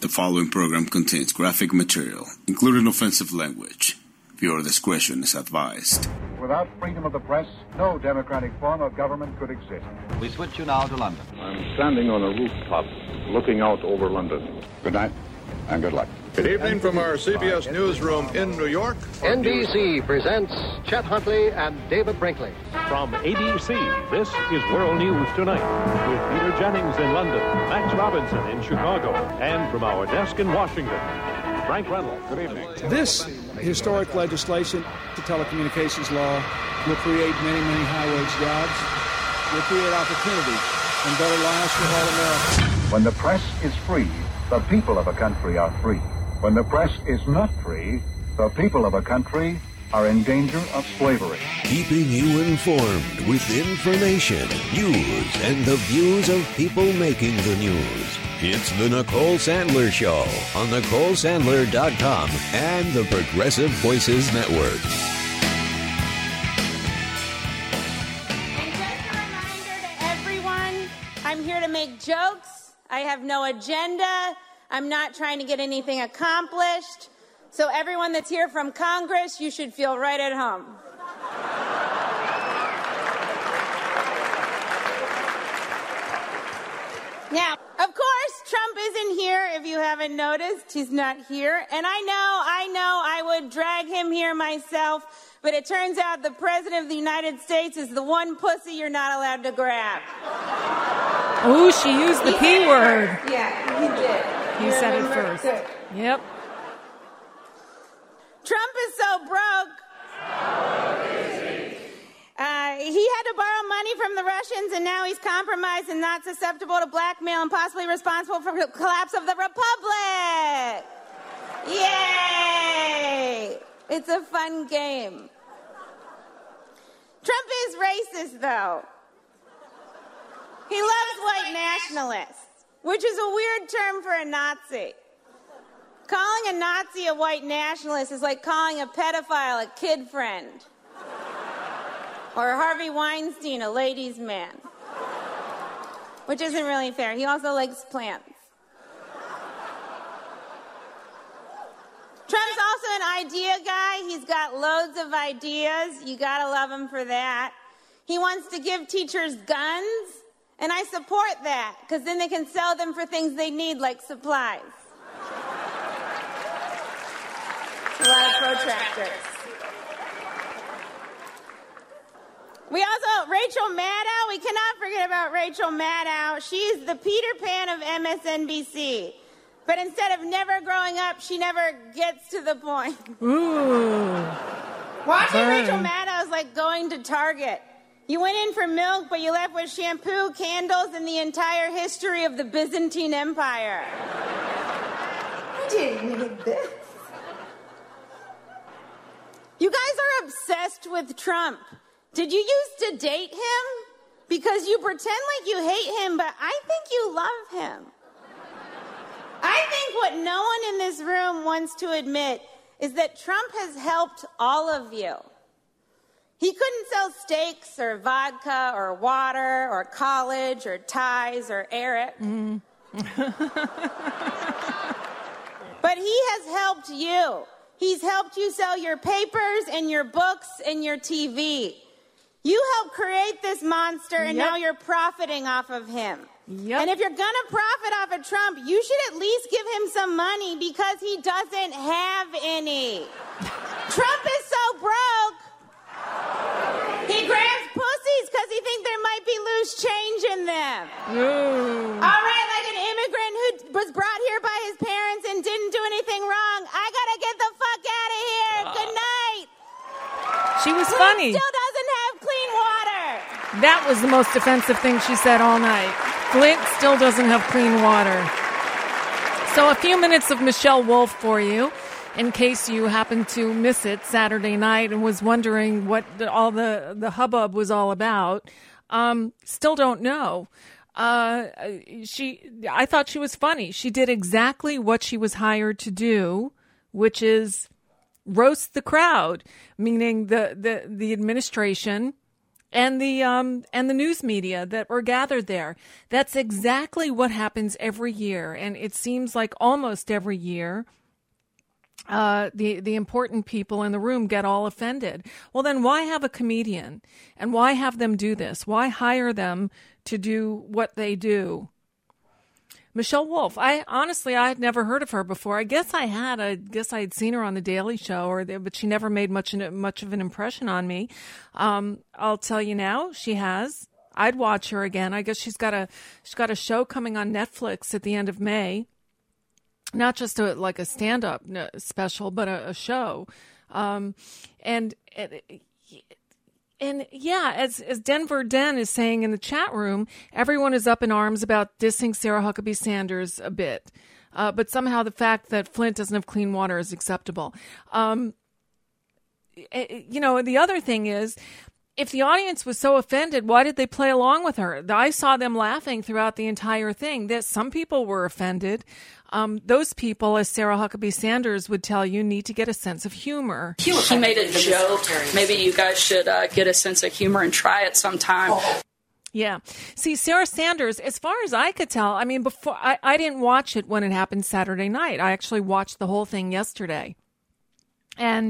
The following program contains graphic material, including offensive language. Viewer discretion is advised. Without freedom of the press, no democratic form of government could exist. We switch you now to London. I'm standing on a rooftop looking out over London. Good night and good luck. Good evening from our CBS newsroom in New York. NBC presents Chet Huntley and David Brinkley. From ABC, this is World News Tonight with Peter Jennings in London, Max Robinson in Chicago, and from our desk in Washington, Frank Reynolds. Good evening. This historic legislation, the telecommunications law, will create many, many high-wage jobs, will create opportunity and better lives for all Americans. When the press is free, the people of a country are free. When the press is not free, the people of a country are in danger of slavery. Keeping you informed with information, news, and the views of people making the news. It's the Nicole Sandler Show on NicoleSandler.com and the Progressive Voices Network. And just a reminder to everyone, I'm here to make jokes. I have no agenda. I'm not trying to get anything accomplished. So everyone that's here from Congress, you should feel right at home. Now, of course, Trump isn't here, if you haven't noticed. He's not here. And I know I would drag him here myself, but it turns out the President of the United States is the one pussy you're not allowed to grab. Oh, she used the P word. Yeah, he did. You said it first. Good. Yep. Trump is so broke. He had to borrow money from the Russians, and now he's compromised and not susceptible to blackmail and possibly responsible for the collapse of the Republic. Yay! It's a fun game. Trump is racist, though. He loves white nationalists, which is a weird term for a Nazi. Calling a Nazi a white nationalist is like calling a pedophile a kid friend. Or Harvey Weinstein a ladies' man. Which isn't really fair. He also likes plants. Trump's also an idea guy. He's got loads of ideas. You gotta love him for that. He wants to give teachers guns, and I support that, because then they can sell them for things they need, like supplies. A lot of protractors. We also, Rachel Maddow, we cannot forget about Rachel Maddow. She's the Peter Pan of MSNBC. But instead of never growing up, she never gets to the point. Ooh. Watching Rachel Maddow is like going to Target. You went in for milk, but you left with shampoo, candles, and the entire history of the Byzantine Empire. I didn't need this. You guys are obsessed with Trump. Did you used to date him? Because you pretend like you hate him, but I think you love him. I think what no one in this room wants to admit is that Trump has helped all of you. He couldn't sell steaks or vodka or water or college or ties or Eric. Mm. But he has helped you. He's helped you sell your papers and your books and your TV. You helped create this monster, and now you're profiting off of him. Yep. And if you're going to profit off of Trump, you should at least give him some money because he doesn't have any. Trump is so broke. He grabs pussies because he thinks there might be loose change in them. All right, like an immigrant who was brought here by his parents and didn't do anything wrong. I got to get the fuck out of here. Good night. She was funny. Still doesn't have clean water. That was the most offensive thing she said all night. Flint still doesn't have clean water. So a few minutes of Michelle Wolf for you, in case you happened to miss it Saturday night and was wondering what all the hubbub was all about. Still don't know. I thought she was funny. She did exactly what she was hired to do, which is roast the crowd, meaning the administration and the news media that were gathered there. That's exactly what happens every year, and it seems like almost every year the important people in the room get all offended. Well, then why have a comedian, and why have them do this? Why hire them to do what they do? Michelle Wolf, I had never heard of her before. I guess I had seen her on The Daily Show, but she never made much of an impression on me. I'll tell you now, she has. I'd watch her again. I guess she's got a show coming on Netflix at the end of May. Not just a stand-up special, but a show. And yeah, as Denver Den is saying in the chat room, everyone is up in arms about dissing Sarah Huckabee Sanders a bit. But somehow the fact that Flint doesn't have clean water is acceptable. The other thing is, if the audience was so offended, why did they play along with her? I saw them laughing throughout the entire thing. That some people were offended. Those people, as Sarah Huckabee Sanders would tell you, need to get a sense of humor. She made a joke. Maybe you guys should get a sense of humor and try it sometime. Yeah. See, Sarah Sanders, as far as I could tell, I mean, before I didn't watch it when it happened Saturday night. I actually watched the whole thing yesterday. And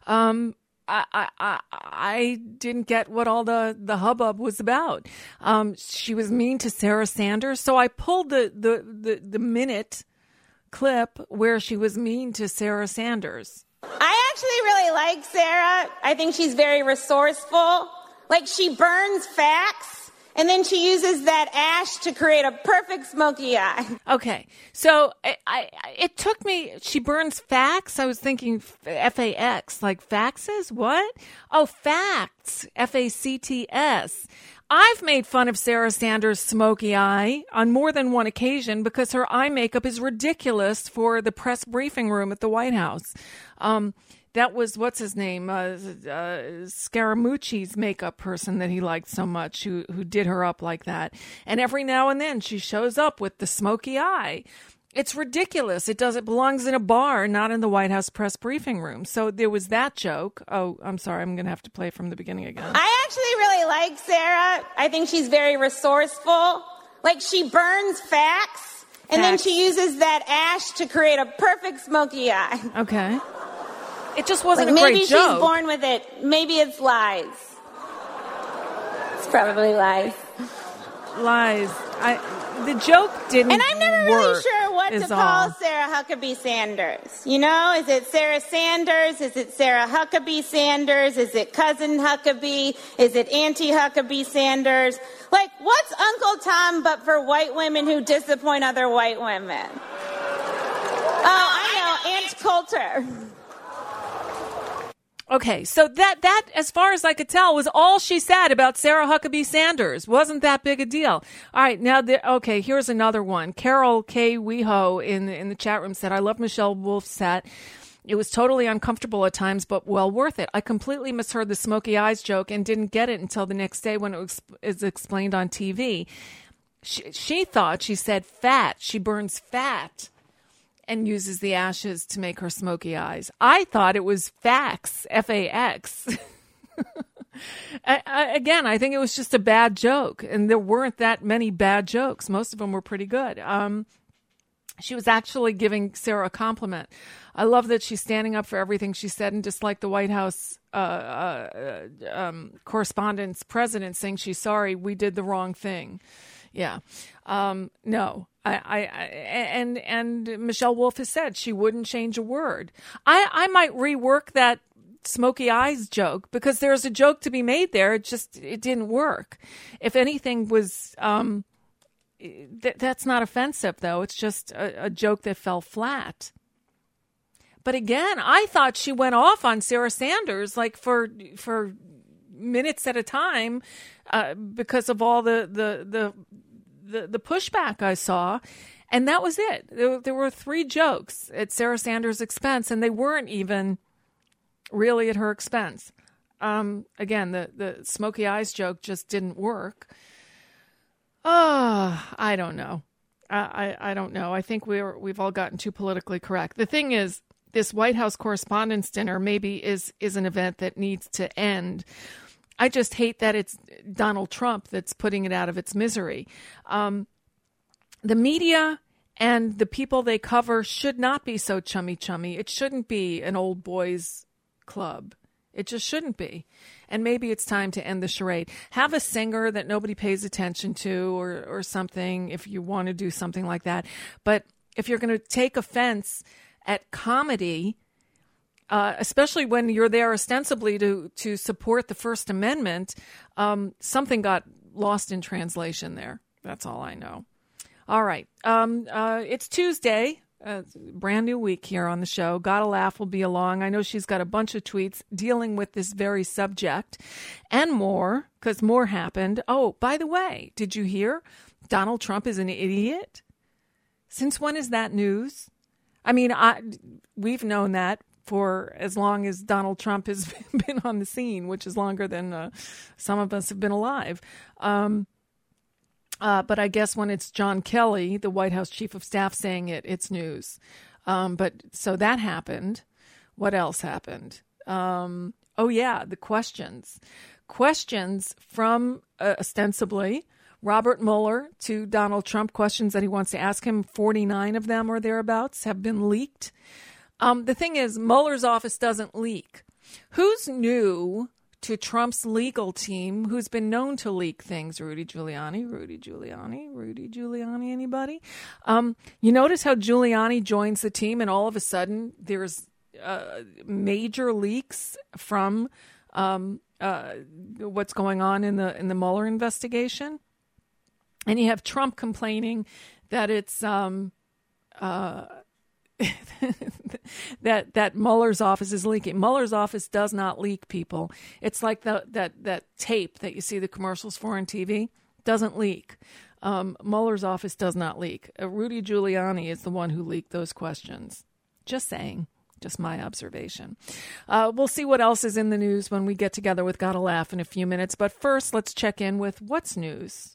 I didn't get what all the hubbub was about. She was mean to Sarah Sanders, so I pulled the minute clip where she was mean to Sarah Sanders. I actually really like Sarah. I think she's very resourceful. Like, she burns facts, and then she uses that ash to create a perfect smoky eye. Okay, so it took me, she burns facts. I was thinking F-A-X, like faxes? What? Oh, facts, F-A-C-T-S. I've made fun of Sarah Sanders' smoky eye on more than one occasion because her eye makeup is ridiculous for the press briefing room at the White House. That was, what's his name, Scaramucci's makeup person that he liked so much, who did her up like that. And every now and then she shows up with the smoky eye. It's ridiculous. It belongs in a bar, not in the White House press briefing room. So there was that joke. Oh, I'm sorry. I'm going to have to play from the beginning again. I actually really like Sarah. I think she's very resourceful. Like, she burns facts, and then she uses that ash to create a perfect smoky eye. Okay. It just wasn't like, a great maybe joke. She's born with it. Maybe it's lies. It's probably lies. Lies. The joke didn't work. And I'm never really sure what to call Sarah Huckabee Sanders. You know, is it Sarah Sanders? Is it Sarah Huckabee Sanders? Is it Cousin Huckabee? Is it Auntie Huckabee Sanders? Like, what's Uncle Tom but for white women who disappoint other white women? Oh, I know, Aunt Coulter. Okay, so that, as far as I could tell, was all she said about Sarah Huckabee Sanders. Wasn't that big a deal. All right, now, here's another one. Carol K. Weho in the chat room said, I love Michelle Wolf's set. It was totally uncomfortable at times, but well worth it. I completely misheard the smoky eyes joke and didn't get it until the next day when it was explained on TV. She thought she said fat. She burns fat and uses the ashes to make her smoky eyes. I thought it was fax, F-A-X. Again, I think it was just a bad joke, and there weren't that many bad jokes. Most of them were pretty good. She was actually giving Sarah a compliment. I love that she's standing up for everything she said, and just like the White House correspondent's president saying she's sorry, we did the wrong thing. Yeah. No. And Michelle Wolf has said she wouldn't change a word. I might rework that smoky eyes joke because there's a joke to be made there. It didn't work. If anything was, that's not offensive though. It's just a joke that fell flat. But again, I thought she went off on Sarah Sanders like for minutes at a time because of all the pushback I saw, and that was it. There were 3 jokes at Sarah Sanders' expense, and they weren't even really at her expense. Again, the smoky eyes joke just didn't work. I don't know. I don't know. I think we've all gotten too politically correct. The thing is, this White House Correspondents' Dinner maybe is an event that needs to end. I just hate that it's Donald Trump that's putting it out of its misery. The media and the people they cover should not be so chummy. It shouldn't be an old boys club. It just shouldn't be. And maybe it's time to end the charade. Have a singer that nobody pays attention to or something if you want to do something like that. But if you're going to take offense at comedy, especially when you're there ostensibly to support the First Amendment, something got lost in translation there. That's all I know. All right. It's Tuesday. Brand new week here on the show. Gotta Laugh will be along. I know she's got a bunch of tweets dealing with this very subject and more, because more happened. Oh, by the way, did you hear Donald Trump is an idiot? Since when is that news? I mean, we've known that for as long as Donald Trump has been on the scene, which is longer than some of us have been alive. But I guess when it's John Kelly, the White House chief of staff, saying it, it's news. But so that happened. What else happened? The questions. Questions from, ostensibly, Robert Mueller to Donald Trump, questions that he wants to ask him. 49 of them or thereabouts have been leaked. The thing is, Mueller's office doesn't leak. Who's new to Trump's legal team who's been known to leak things? Rudy Giuliani, anybody? You notice how Giuliani joins the team and all of a sudden there's major leaks from what's going on in the Mueller investigation? And you have Trump complaining that it's that Mueller's office is leaking. Mueller's office does not leak, people. It's like that tape that you see the commercials for on TV. Doesn't leak. Mueller's office does not leak. Rudy Giuliani is the one who leaked those questions. Just saying. Just my observation. We'll see what else is in the news when we get together with Gotta Laugh in a few minutes. But first, let's check in with what's news.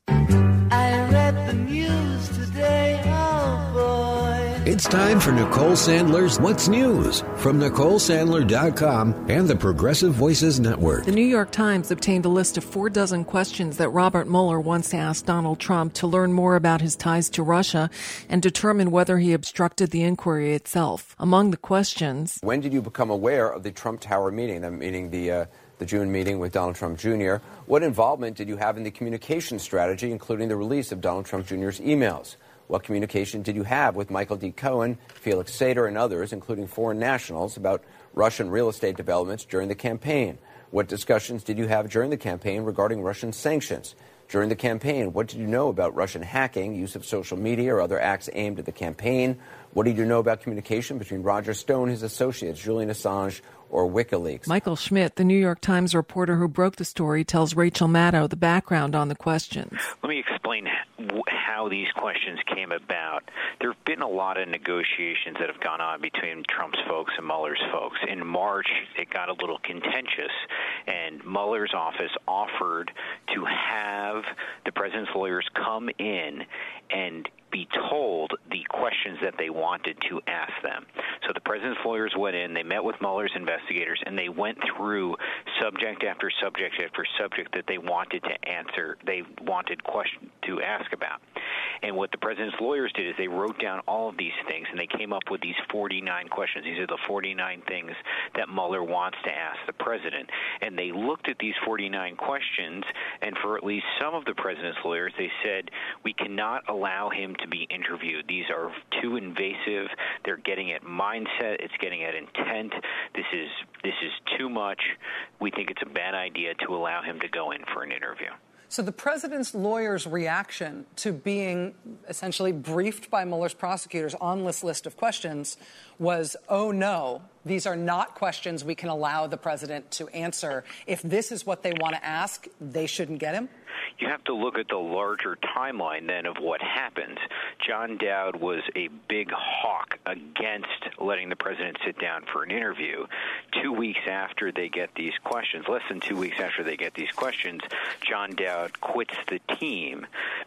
I read the news today, oh boy. It's time for Nicole Sandler's What's News from NicoleSandler.com and the Progressive Voices Network. The New York Times obtained a list of 4 dozen questions that Robert Mueller wants to ask Donald Trump to learn more about his ties to Russia and determine whether he obstructed the inquiry itself. Among the questions: when did you become aware of the Trump Tower meeting, the June meeting with Donald Trump Jr.? What involvement did you have in the communication strategy, including the release of Donald Trump Jr.'s emails? What communication did you have with Michael D. Cohen, Felix Sater, and others, including foreign nationals, about Russian real estate developments during the campaign? What discussions did you have during the campaign regarding Russian sanctions? During the campaign, what did you know about Russian hacking, use of social media, or other acts aimed at the campaign? What did you know about communication between Roger Stone, his associates, Julian Assange, or WikiLeaks? Michael Schmidt, the New York Times reporter who broke the story, tells Rachel Maddow the background on the questions. Let me explain how these questions came about. There have been a lot of negotiations that have gone on between Trump's folks and Mueller's folks. In March, it got a little contentious, and Mueller's office offered to have the president's lawyers come in and be told the questions that they wanted to ask them. So the president's lawyers went in, they met with Mueller's investigators, and they went through subject after subject after subject that they wanted to answer, they wanted questions to ask about. And what the president's lawyers did is they wrote down all of these things, and they came up with these 49 questions. These are the 49 things that Mueller wants to ask the president. And they looked at these 49 questions, and for at least some of the president's lawyers, they said, we cannot allow him to be interviewed. These are too invasive. They're getting at mindset. It's getting at intent. This is too much. We think it's a bad idea to allow him to go in for an interview. So the president's lawyer's reaction to being essentially briefed by Mueller's prosecutors on this list of questions was, oh, no, these are not questions we can allow the president to answer. If this is what they want to ask, they shouldn't get him? You have to look at the larger timeline then of what happened. John Dowd was a big hawk against letting the president sit down for an interview. 2 weeks after they get these questions, less than 2 weeks after they get these questions, John Dowd quits the team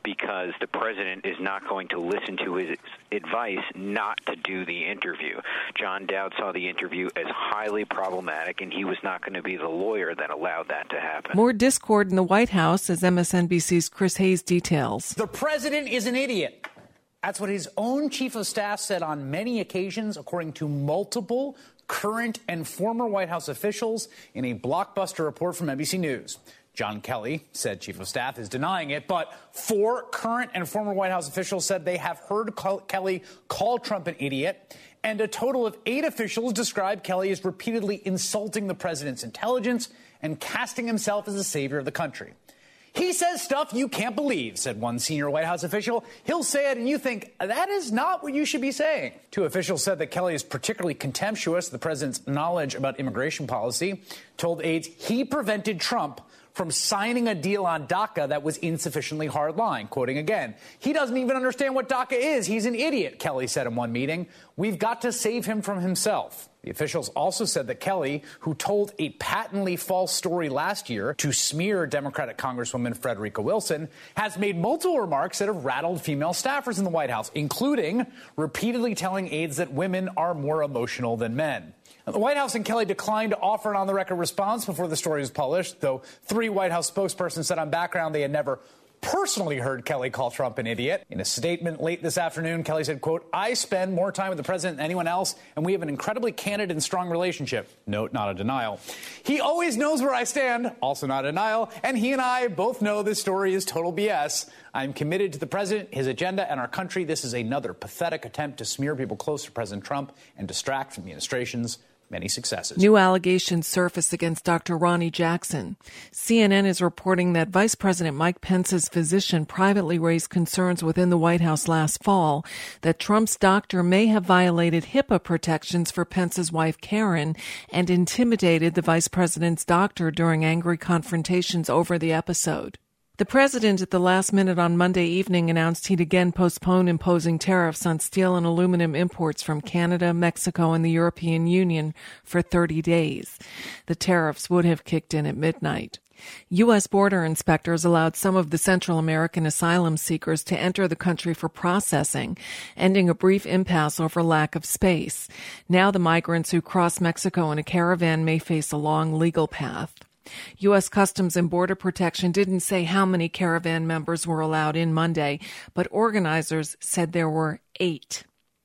because the president is not going to listen to his advice not to do the interview. John Dowd saw the interview as highly problematic, and he was not going to be the lawyer that allowed that to happen. More discord in the White House as MSNBC's Chris Hayes details. The president is an idiot. That's what his own chief of staff said on many occasions, according to multiple current and former White House officials in a blockbuster report from NBC News. John Kelly, said chief of staff, is denying it, but 4 current and former White House officials said they have heard Kelly call Trump an idiot, and a total of 8 officials described Kelly as repeatedly insulting the president's intelligence and casting himself as the savior of the country. He says stuff you can't believe, said one senior White House official. He'll say it and you think, that is not what you should be saying. 2 officials said that Kelly is particularly contemptuous of the president's knowledge about immigration policy, told aides he prevented Trump from signing a deal on DACA that was insufficiently hardline. Quoting again, he doesn't even understand what DACA is. He's an idiot, Kelly said in one meeting. We've got to save him from himself. The officials also said that Kelly, who told a patently false story last year to smear Democratic Congresswoman Frederica Wilson, has made multiple remarks that have rattled female staffers in the White House, including repeatedly telling aides that women are more emotional than men. The White House and Kelly declined to offer an on-the-record response before the story was published, though 3 White House spokespersons said on background they had never personally heard Kelly call Trump an idiot. In a statement late this afternoon, Kelly said, quote, I spend more time with the president than anyone else, and we have an incredibly candid and strong relationship. Note, not a denial. He always knows where I stand, also not a denial, and he and I both know this story is total BS. I'm committed to the president, his agenda, and our country. This is another pathetic attempt to smear people close to President Trump and distract from the administration's many successes. New allegations surface against Dr. Ronnie Jackson. CNN is reporting that Vice President Mike Pence's physician privately raised concerns within the White House last fall that Trump's doctor may have violated HIPAA protections for Pence's wife Karen and intimidated the vice president's doctor during angry confrontations over the episode. The president at the last minute on Monday evening announced he'd again postpone imposing tariffs on steel and aluminum imports from Canada, Mexico, and the European Union for 30 days. The tariffs would have kicked in at midnight. U.S. border inspectors allowed some of the Central American asylum seekers to enter the country for processing, ending a brief impasse over lack of space. Now the migrants who cross Mexico in a caravan may face a long legal path. U.S. Customs and Border Protection didn't say how many caravan members were allowed in Monday, but organizers said there were 8.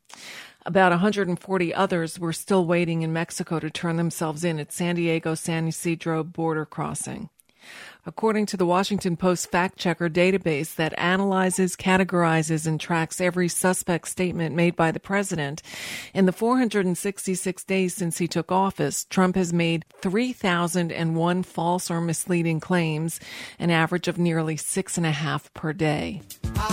About 140 others were still waiting in Mexico to turn themselves in at San Diego-San Isidro border crossing. According to the Washington Post fact-checker database that analyzes, categorizes, and tracks every suspect statement made by the president, in the 466 days since he took office, Trump has made 3,001 false or misleading claims, an average of nearly 6.5 per day.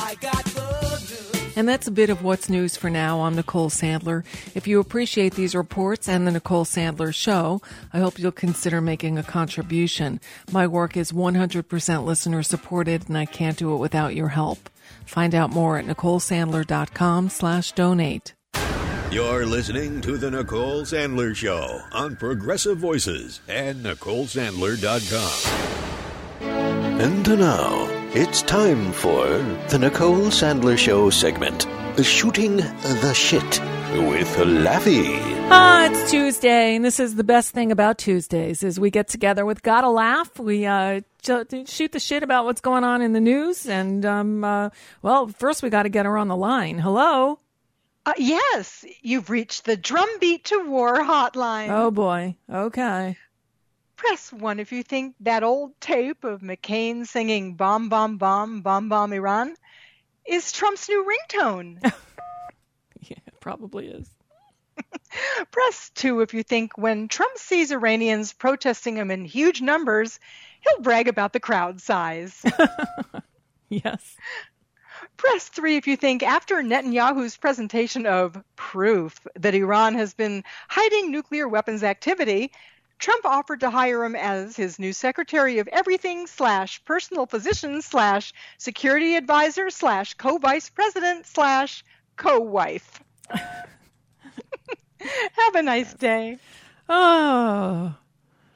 And that's a bit of what's news for now. I'm Nicole Sandler. If you appreciate these reports and the Nicole Sandler Show, I hope you'll consider making a contribution. My work is 100% listener supported, and I can't do it without your help. Find out more at NicoleSandler.com/donate. You're listening to The Nicole Sandler Show on Progressive Voices and NicoleSandler.com. And now, it's time for The Nicole Sandler Show segment, Shooting the Shit with Laffy. It's Tuesday, and this is the best thing about Tuesdays, is we get together with Gotta Laugh. We shoot the shit about what's going on in the news, and, first we got to get her on the line. Hello? Yes, you've reached the Drumbeat to War hotline. Oh, boy. Okay. Press 1 if you think that old tape of McCain singing Bomb, Bomb, Bomb, Bomb, Bomb, Iran is Trump's new ringtone. Yeah, it probably is. Press 2 if you think when Trump sees Iranians protesting him in huge numbers, he'll brag about the crowd size. Yes. Press 3 if you think after Netanyahu's presentation of proof that Iran has been hiding nuclear weapons activity, Trump offered to hire him as his new secretary of everything / personal physician / security advisor / co-vice president / co-wife. Have a nice day. Oh,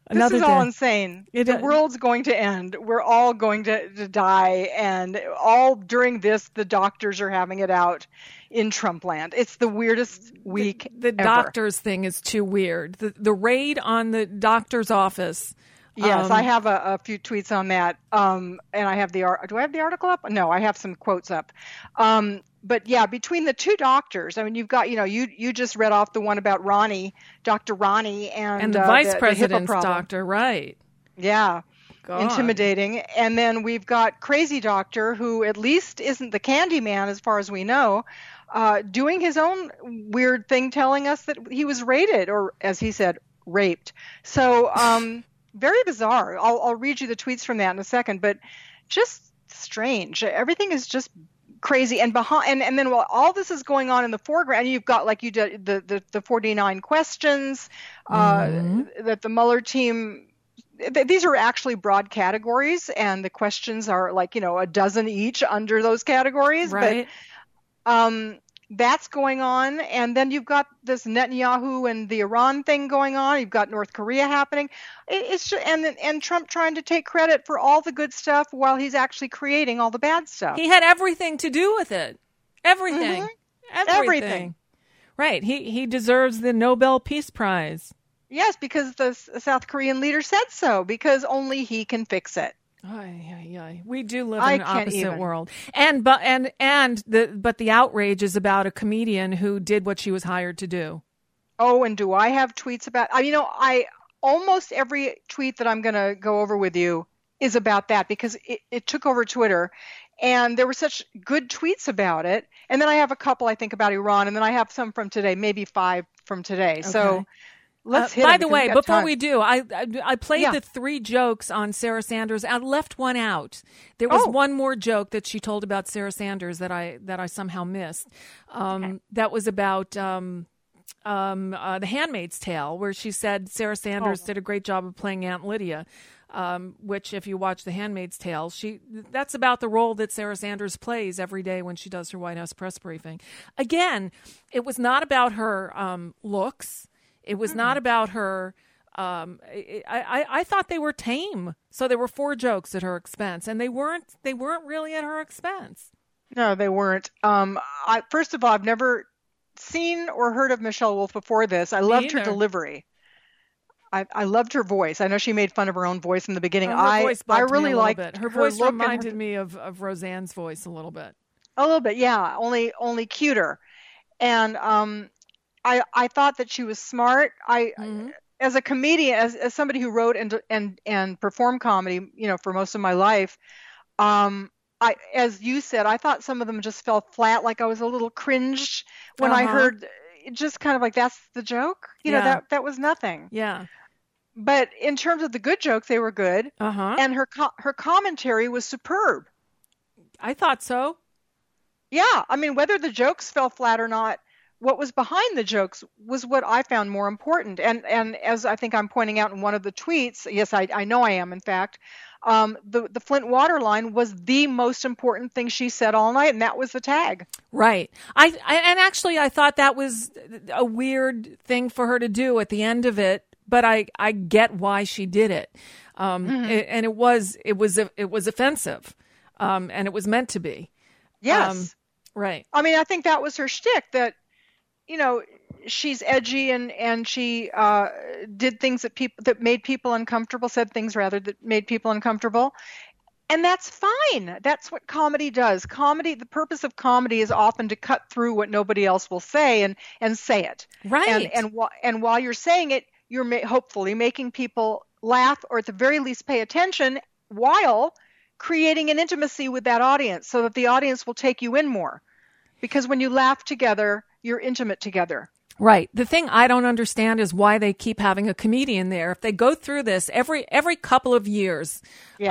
Another this is all day. insane. The world's going to end. We're all going to die. And all during this, the doctors are having it out in Trump land. It's the weirdest week The ever. doctors thing is too weird. The raid on the doctor's office. Yes, I have a few tweets on that. And I have do I have the article up? No, I have some quotes up. But yeah, between the two doctors, I mean, you've got, you just read off the one about Ronnie, Dr. Ronnie, and the vice president's the HIPAA problem. doctor, right? Yeah. God. Intimidating. And then we've got Crazy Doctor, who at least isn't the candy man as far as we know, doing his own weird thing, telling us that he was raided, or as he said, raped. So very bizarre. I'll read you the tweets from that in a second, but just strange. Everything is just crazy. And and then while all this is going on in the foreground, you've got, like you did, the 49 questions that the Mueller team. These are actually broad categories, and the questions are like, a dozen each under those categories. Right. But that's going on. And then you've got this Netanyahu and the Iran thing going on. You've got North Korea happening. It's just, and Trump trying to take credit for all the good stuff while he's actually creating all the bad stuff. He had everything to do with it. Everything. Mm-hmm. Everything. Right. He deserves the Nobel Peace Prize. Yes, because the South Korean leader said so, because only he can fix it. We do live in an opposite world. But the outrage is about a comedian who did what she was hired to do. Oh, and do I have tweets about, almost every tweet that I'm going to go over with you is about that, because it took over Twitter, and there were such good tweets about it. And then I have a couple, I think, about Iran, and then I have some from today, maybe 5 from today. Okay. So let's hit by the way, before time. we do, I played the 3 jokes on Sarah Sanders. I left one out. There was one more joke that she told about Sarah Sanders that I somehow missed. That was about The Handmaid's Tale, where she said Sarah Sanders did a great job of playing Aunt Lydia. Which, if you watch The Handmaid's Tale, that's about the role that Sarah Sanders plays every day when she does her White House press briefing. Again, it was not about her looks. It was not about her. I thought they were tame. So there were 4 jokes at her expense, and they weren't really at her expense. No, they weren't. First of all, I've never seen or heard of Michelle Wolf before this. I loved her delivery. I loved her voice. I know she made fun of her own voice in the beginning. Her voice bugged I really me a liked bit. Her voice reminded me of Roseanne's voice a little bit. A little bit, yeah. Only cuter. And I thought that she was smart. As a comedian, as somebody who wrote and performed comedy, for most of my life, as you said, I thought some of them just fell flat. Like I was a little cringed when I heard, just kind of like, that's the joke. That was nothing. Yeah. But in terms of the good jokes, they were good. And her commentary was superb. I thought so. Yeah. I mean, whether the jokes fell flat or not, what was behind the jokes was what I found more important. And as I think I'm pointing out in one of the tweets, yes, I know I am, in fact, the Flint water line was the most important thing she said all night, and that was the tag. Right. I thought that was a weird thing for her to do at the end of it, but I get why she did it. And it was offensive. And it was meant to be. Yes. Right. I mean, I think that was her shtick, that, she's edgy and she did things that made people uncomfortable, said things rather that made people uncomfortable. And that's fine. That's what comedy does. The purpose of comedy is often to cut through what nobody else will say and say it. Right. And while you're saying it, you're hopefully making people laugh, or at the very least pay attention, while creating an intimacy with that audience so that the audience will take you in more. Because when you laugh together, you're intimate together. Right. The thing I don't understand is why they keep having a comedian there. If they go through this every couple of years,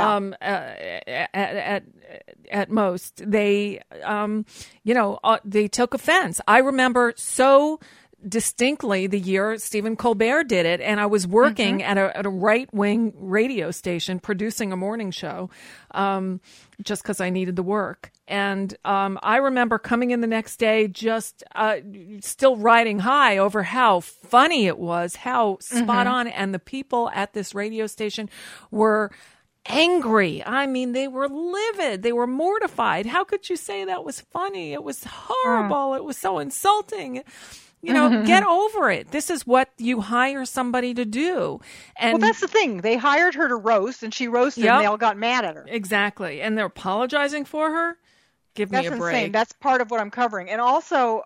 at most, they took offense. I remember so distinctly the year Stephen Colbert did it, and I was working at a right-wing radio station producing a morning show just because I needed the work. And I remember coming in the next day just still riding high over how funny it was, how spot on, and the people at this radio station were angry. I mean, they were livid. They were mortified. How could you say that was funny? It was horrible. It was so insulting. You know, get over it. This is what you hire somebody to do. And well, that's the thing. They hired her to roast, and she roasted, and they all got mad at her. Exactly. And they're apologizing for her? Give me a break. That's insane. That's part of what I'm covering. And also,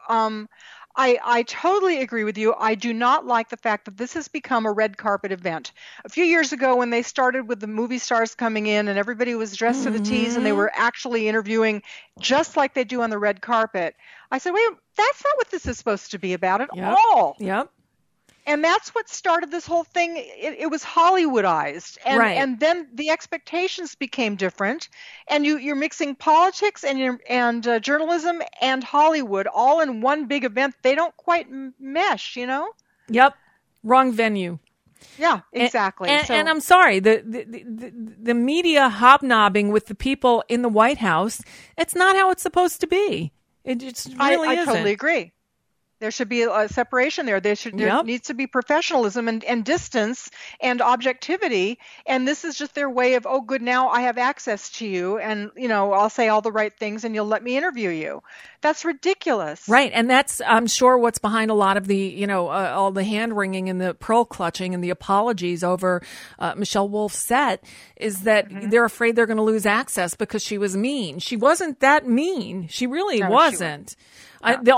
I totally agree with you. I do not like the fact that this has become a red carpet event. A few years ago, when they started with the movie stars coming in and everybody was dressed to the T's and they were actually interviewing just like they do on the red carpet, I said, wait, that's not what this is supposed to be about at all. Yep. And that's what started this whole thing. It was Hollywoodized. And then the expectations became different. And you're mixing politics and journalism and Hollywood all in one big event. They don't quite mesh, you know? Yep. Wrong venue. Yeah, exactly. And I'm sorry, the media hobnobbing with the people in the White House, it's not how it's supposed to be. It just really isn't. I totally agree. There should be a separation there. There needs to be professionalism and distance and objectivity. And this is just their way of, oh, good, now I have access to you. And, you know, I'll say all the right things and you'll let me interview you. That's ridiculous. Right. And that's, I'm sure, what's behind a lot of the, you know, all the hand wringing and the pearl clutching and the apologies over Michelle Wolf's set is that they're afraid they're going to lose access because she was mean. She wasn't that mean. She really wasn't. The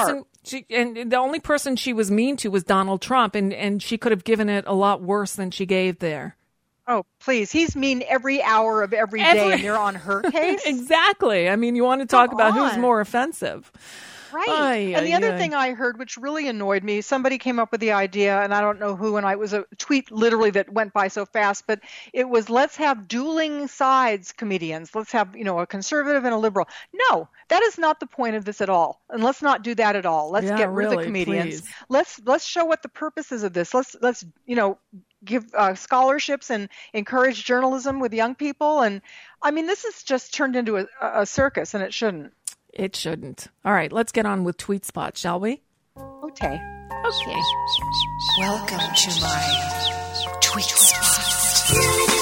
only person she was mean to was Donald Trump, and she could have given it a lot worse than she gave there. Oh, please. He's mean every hour of every day, and they're on her case? Exactly. I mean, you want to talk about who's more offensive. Right. And the other thing I heard, which really annoyed me, somebody came up with the idea, and I don't know who, and it was a tweet literally that went by so fast, but it was, let's have dueling sides comedians. Let's have, you know, a conservative and a liberal. No, that is not the point of this at all. And let's not do that at all. Let's get rid of the comedians. Please. Let's show what the purpose is of this. Let's you know, give scholarships and encourage journalism with young people. And I mean, this has just turned into a circus, and it shouldn't. It shouldn't. All right, let's get on with Tweet Spot, shall we? Okay. Welcome to my Tweet Spot.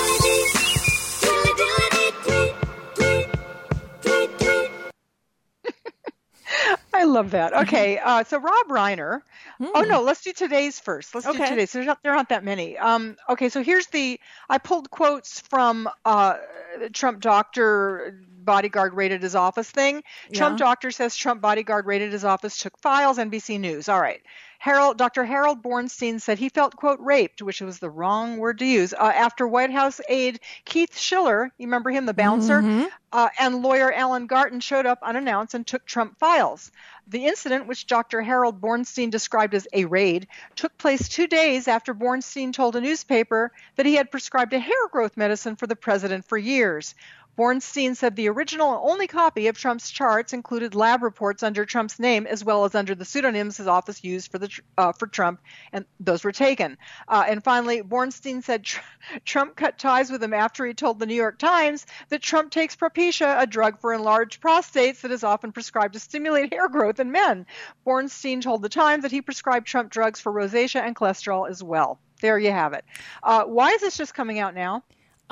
I love that. Okay, so Rob Reiner. Oh, no, let's do today's first. Let's do today's. There aren't that many. Okay, so here's I pulled quotes from Trump doctor bodyguard raided his office thing. Trump doctor says Trump bodyguard raided his office, took files, NBC News. All right. Dr. Harold Bornstein said he felt, quote, raped, which was the wrong word to use, after White House aide Keith Schiller, you remember him, the bouncer, and lawyer Alan Garten showed up unannounced and took Trump files. The incident, which Dr. Harold Bornstein described as a raid, took place 2 days after Bornstein told a newspaper that he had prescribed a hair growth medicine for the president for years. Bornstein said the original and only copy of Trump's charts included lab reports under Trump's name as well as under the pseudonyms his office used for Trump, and those were taken. And finally, Bornstein said Trump cut ties with him after he told the New York Times that Trump takes Propecia, a drug for enlarged prostates that is often prescribed to stimulate hair growth in men. Bornstein told the Times that he prescribed Trump drugs for rosacea and cholesterol as well. There you have it. Why is this just coming out now?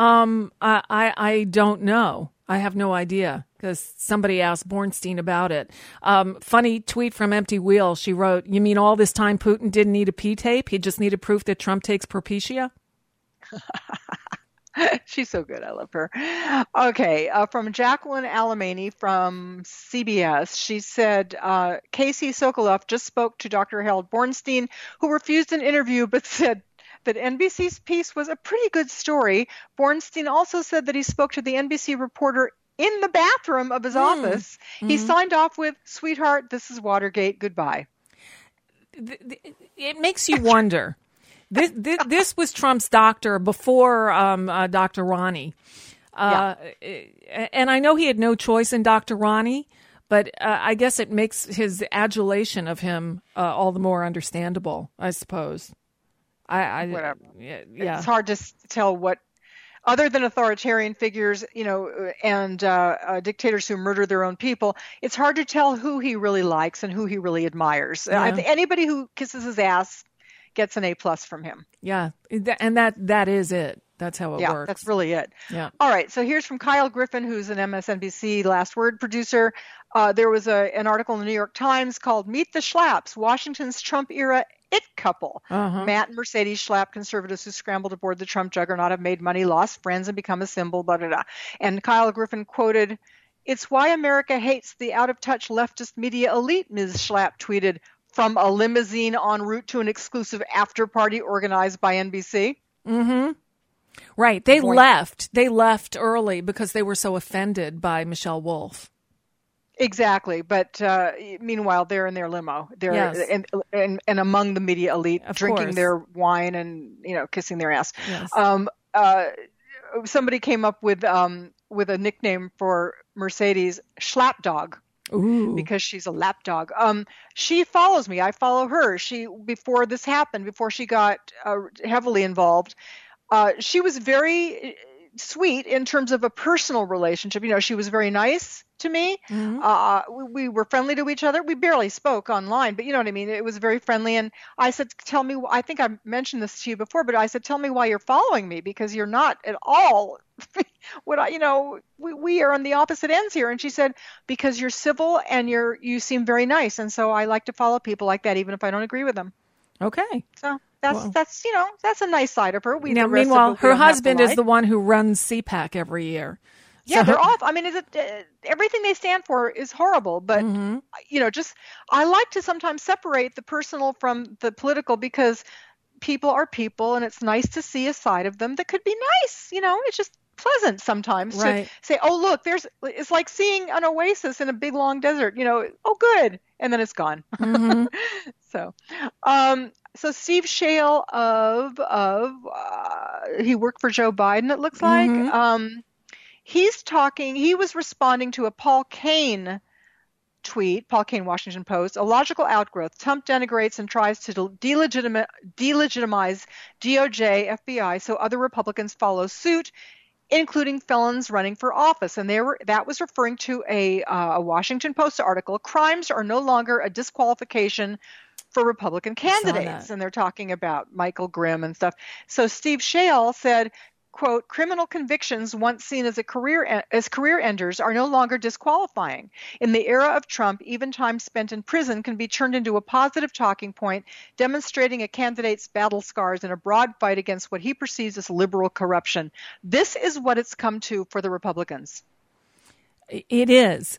I don't know. I have no idea because somebody asked Bornstein about it. Funny tweet from Empty Wheel. She wrote, "You mean all this time Putin didn't need a P-tape? He just needed proof that Trump takes Propecia?" She's so good. I love her. Okay. From Jacqueline Alemany from CBS, she said, Casey Sokoloff just spoke to Dr. Harold Bornstein, who refused an interview but said that NBC's piece was a pretty good story. Bornstein also said that he spoke to the NBC reporter in the bathroom of his office. He signed off with, "Sweetheart, this is Watergate. Goodbye." It makes you wonder. This was Trump's doctor before Dr. Ronnie. And I know he had no choice in Dr. Ronnie, But I guess it makes his adulation of him all the more understandable, I suppose. Whatever. Yeah. It's hard to tell what, other than authoritarian figures, and dictators who murder their own people, it's hard to tell who he really likes and who he really admires. Yeah. I think anybody who kisses his ass gets an A+ from him. Yeah, and that is it. That's how it works. That's really it. Yeah. All right. So here's from Kyle Griffin, who's an MSNBC Last Word producer. There was an article in the New York Times called "Meet the Schlapps: Washington's Trump-era It Couple." Matt and Mercedes Schlapp, conservatives who scrambled aboard the Trump juggernaut, have made money, lost friends, and become a symbol. Blah blah blah. And Kyle Griffin quoted, "It's why America hates the out-of-touch leftist media elite," Ms. Schlapp tweeted from a limousine en route to an exclusive after-party organized by NBC. Mm-hmm. Right. They left. They left early because they were so offended by Michelle Wolf. Exactly. But meanwhile, they're in their limo. They're and among the media elite, drinking their wine and kissing their ass. Yes. Somebody came up with a nickname for Mercedes, Schlapp Dog. Ooh. Because she's a lap dog. She follows me. I follow her. Before this happened, before she got heavily involved, she was very sweet in terms of a personal relationship. She was very nice to me. Mm-hmm. We were friendly to each other. We barely spoke online, but you know what I mean? It was very friendly. And I said, tell me, I think I mentioned this to you before, but I said, tell me why you're following me, because you're not at all we are on the opposite ends here. And she said, because you're civil and you seem very nice. And so I like to follow people like that, even if I don't agree with them. Okay. So that's a nice side of her. Meanwhile, her husband is the one who runs CPAC every year. Yeah, they're off. I mean, everything they stand for is horrible, but I like to sometimes separate the personal from the political, because people are people, and it's nice to see a side of them that could be nice. It's just pleasant sometimes to say, oh, look, it's like seeing an oasis in a big long desert. Oh, good, and then it's gone. Mm-hmm. So Steve Shale he worked for Joe Biden, it looks like. Mm-hmm. He was responding to a Paul Kane tweet, Paul Kane, Washington Post, a logical outgrowth. Trump denigrates and tries to delegitimize DOJ, FBI, so other Republicans follow suit, including felons running for office. And that was referring to a Washington Post article. Crimes are no longer a disqualification for Republican candidates. And they're talking about Michael Grimm and stuff. So Steve Shale said, quote, criminal convictions once seen as career enders are no longer disqualifying. In the era of Trump, even time spent in prison can be turned into a positive talking point, demonstrating a candidate's battle scars in a broad fight against what he perceives as liberal corruption. This is what it's come to for the Republicans. It is.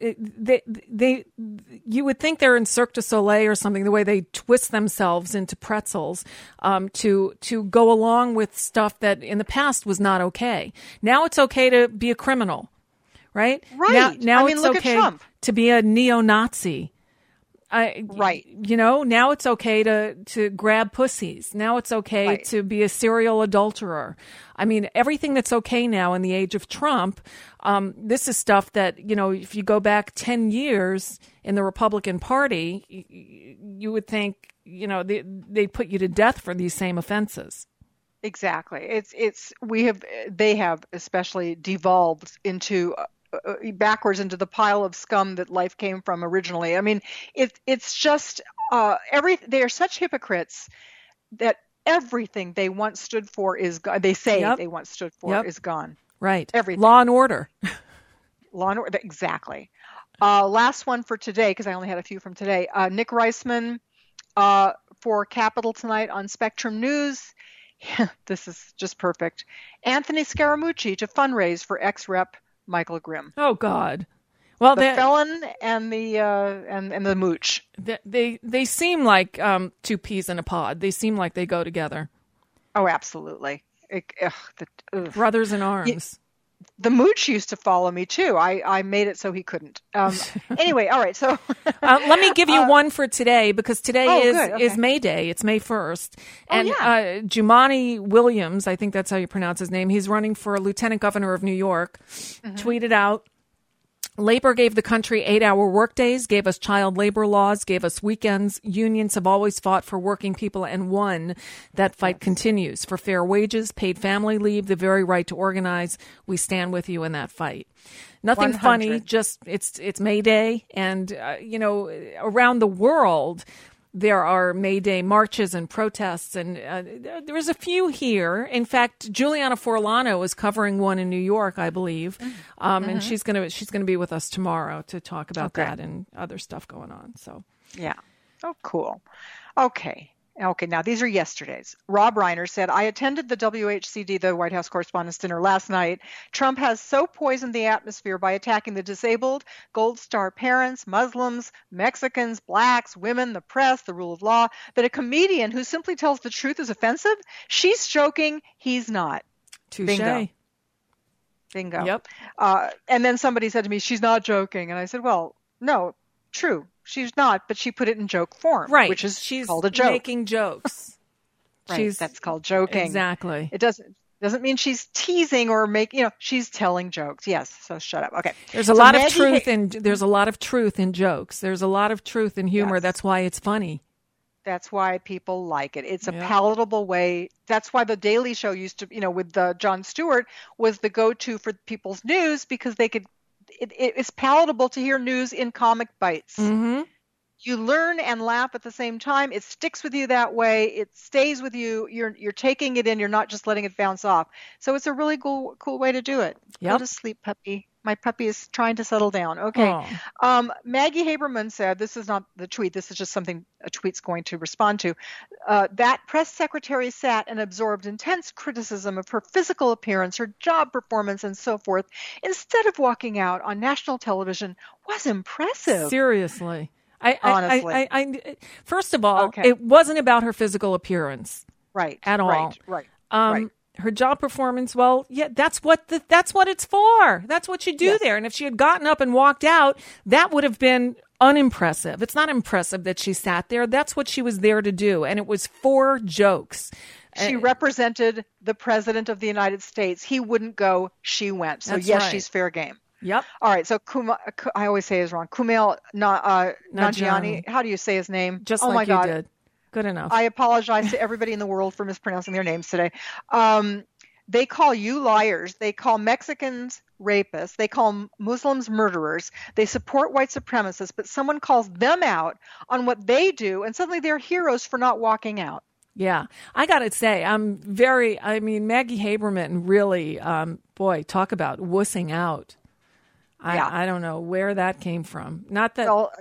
You would think they're in Cirque du Soleil or something, the way they twist themselves into pretzels to go along with stuff that in the past was not okay. Now it's okay to be a criminal, right? Right. Now it's look okay at Trump. to be a neo-Nazi. Right. Now it's okay to grab pussies. Now it's okay to be a serial adulterer. I mean, everything that's okay now in the age of Trump, this is stuff that, if you go back 10 years in the Republican Party, you would think, they'd put you to death for these same offenses. Exactly. They have especially devolved into backwards into the pile of scum that life came from originally. I mean, it's just they are such hypocrites that everything they once stood for is gone. They say they once stood for is gone. Right. Everything. Law and order. Law and order. Exactly. Last one for today, because I only had a few from today. Nick Reisman for Capital tonight on Spectrum News. This is just perfect. Anthony Scaramucci to fundraise for ex-rep Michael Grimm. Oh God! Well, the felon and the mooch. They seem like two peas in a pod. They seem like they go together. Oh, absolutely. Brothers in arms. The mooch used to follow me too. I made it so he couldn't. Anyway, all right. So let me give you one for today, because today is May Day. It's May 1st, and Jumaane Williams, I think that's how you pronounce his name. He's running for lieutenant governor of New York. Mm-hmm. Tweeted out, Labor gave the country 8-hour workdays, gave us child labor laws, gave us weekends. Unions have always fought for working people and won. That fight continues. For fair wages, paid family leave, the very right to organize. We stand with you in that fight. Nothing 100. funny, just it's May Day. And, around the world, there are May Day marches and protests, and there's a few here. In fact, Juliana Forlano is covering one in New York, I believe, and she's gonna be with us tomorrow to talk about that and other stuff going on. So, yeah. Oh, cool. Okay. Now these are yesterday's. Rob Reiner said, I attended the WHCD, the White House Correspondents' Dinner, last night. Trump has so poisoned the atmosphere by attacking the disabled, Gold Star parents, Muslims, Mexicans, blacks, women, the press, the rule of law, that a comedian who simply tells the truth is offensive. She's joking. He's not. Touché. Bingo. Yep. And then somebody said to me, she's not joking. And I said, well, no, true. She's not, but she put it in joke form, right? Which is she's called a joke. Making jokes. Right, that's called joking. Exactly. It doesn't mean she's teasing or she's telling jokes. Yes. So shut up. Okay. There's a lot of truth there's a lot of truth in jokes. There's a lot of truth in humor. Yes. That's why it's funny. That's why people like it. It's a palatable way. That's why the Daily Show used to, with Jon Stewart, was the go-to for people's news, because they could. It's palatable to hear news in comic bites. Mm-hmm. You learn and laugh at the same time. It sticks with you that way. It stays with you. You're taking it in. You're not just letting it bounce off. So it's a really cool way to do it. Yep. Go to sleep, puppy. My puppy is trying to settle down. Okay. Maggie Haberman said, this is not the tweet. This is just something a tweet's going to respond to. That press secretary sat and absorbed intense criticism of her physical appearance, her job performance, and so forth, instead of walking out on national television, was impressive. Seriously. Honestly. I first of all, it wasn't about her physical appearance. Right. At all. Right. Her job performance, well, yeah, that's what it's for. That's what you do there. And if she had gotten up and walked out, that would have been unimpressive. It's not impressive that she sat there. That's what she was there to do. And it was for jokes. She represented the president of the United States. He wouldn't go. She went. So, yes, she's fair game. Yep. All right. So, I always say his wrong. Kumail Nanjiani. How do you say his name? Just like you did. Good enough. I apologize to everybody in the world for mispronouncing their names today. They call you liars. They call Mexicans rapists. They call Muslims murderers. They support white supremacists, but someone calls them out on what they do, and suddenly they're heroes for not walking out. Yeah. I got to say, Maggie Haberman really, talk about wussing out. I don't know where that came from. Not that... Well,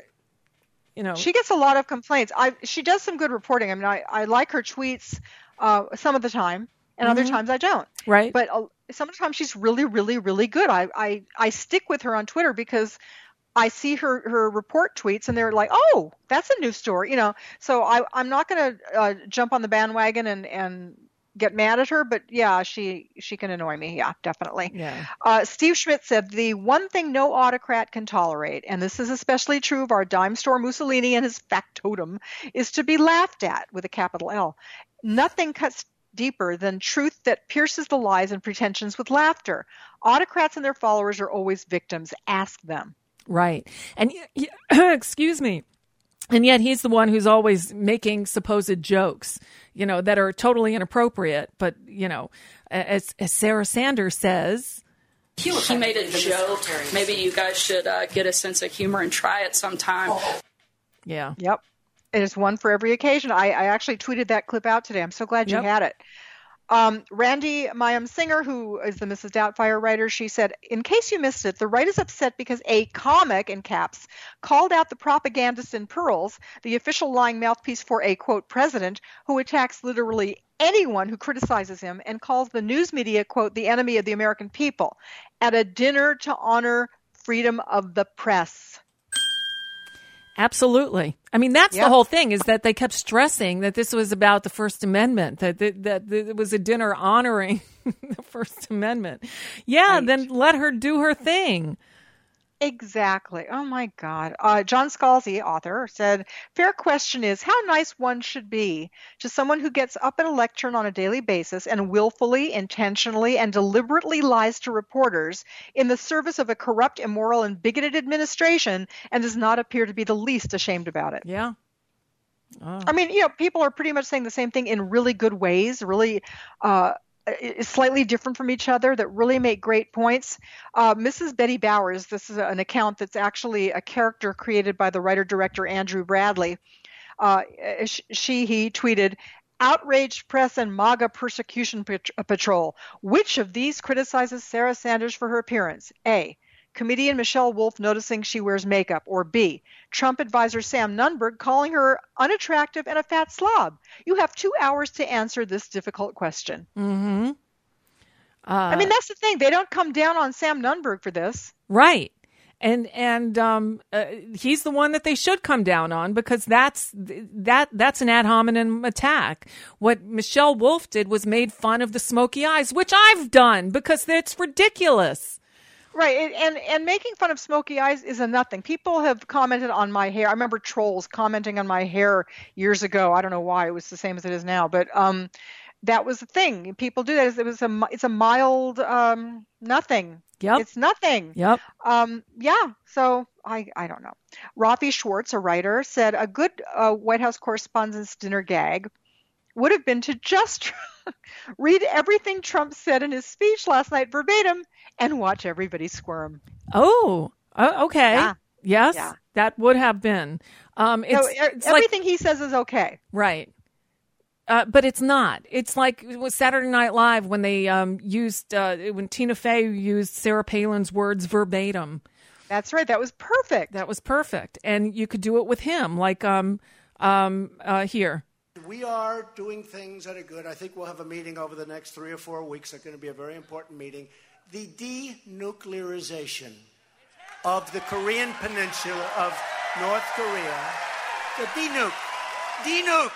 she gets a lot of complaints. She does some good reporting. I mean, I like her tweets some of the time, and other times I don't. Right. But sometimes she's really, really, really good. I stick with her on Twitter because I see her report tweets, and they're like, oh, that's a new story. So I'm not going to jump on the bandwagon and get mad at her, but yeah, she can annoy me. Yeah, definitely. Yeah. Steve Schmidt said, the one thing no autocrat can tolerate, and this is especially true of our dime store Mussolini and his factotum, is to be laughed at with a capital L. Nothing cuts deeper than truth that pierces the lies and pretensions with laughter. Autocrats and their followers are always victims. Ask them. Right. And excuse me. And yet he's the one who's always making supposed jokes, that are totally inappropriate. But, as Sarah Sanders says, he made a joke. Maybe you guys should get a sense of humor and try it sometime. Yeah. Yep. It is one for every occasion. I actually tweeted that clip out today. I'm so glad you had it. Randy Mayam Singer, who is the Mrs. Doubtfire writer, she said, in case you missed it, the right is upset because a comic, in caps, called out the propagandist in pearls, the official lying mouthpiece for a, quote, president who attacks literally anyone who criticizes him and calls the news media, quote, the enemy of the American people, at a dinner to honor freedom of the press. Absolutely. I mean, that's the whole thing, is that they kept stressing that this was about the First Amendment, that it was a dinner honoring the First Amendment. Yeah, right. Then let her do her thing. Exactly. Oh, my God. John Scalzi, author, said, fair question is how nice one should be to someone who gets up at a lectern on a daily basis and willfully, intentionally, and deliberately lies to reporters in the service of a corrupt, immoral, and bigoted administration and does not appear to be the least ashamed about it. Yeah. Oh. I mean, people are pretty much saying the same thing in really good ways, really slightly different from each other that really make great points. Mrs. Betty Bowers, this is an account that's actually a character created by the writer-director Andrew Bradley. He tweeted, outraged press and MAGA persecution patrol. Which of these criticizes Sarah Sanders for her appearance? A, comedian Michelle Wolf noticing she wears makeup, or B, Trump advisor Sam Nunberg calling her unattractive and a fat slob. You have 2 hours to answer this difficult question. Mm-hmm. I mean, that's the thing. They don't come down on Sam Nunberg for this. Right. And he's the one that they should come down on because that's an ad hominem attack. What Michelle Wolf did was made fun of the smoky eyes, which I've done because it's ridiculous. Right, and making fun of smoky eyes is a nothing. People have commented on my hair. I remember trolls commenting on my hair years ago. I don't know why it was the same as it is now, but that was the thing. People do that. It's a mild nothing. Yep. It's nothing. Yep. Yeah. So I don't know. Rafi Schwartz, a writer, said a good White House Correspondents' Dinner gag would have been to just read everything Trump said in his speech last night verbatim and watch everybody squirm. Oh, okay. Yeah. Yes, yeah. That would have been. It's everything he says is okay. Right. But it's not. It's like it was Saturday Night Live when they when Tina Fey used Sarah Palin's words verbatim. That's right. That was perfect. That was perfect. And you could do it with him, like here. We are doing things that are good. I think we'll have a meeting over the next 3 or 4 weeks. It's going to be a very important meeting. The denuclearization of the Korean peninsula of North Korea. The denuke.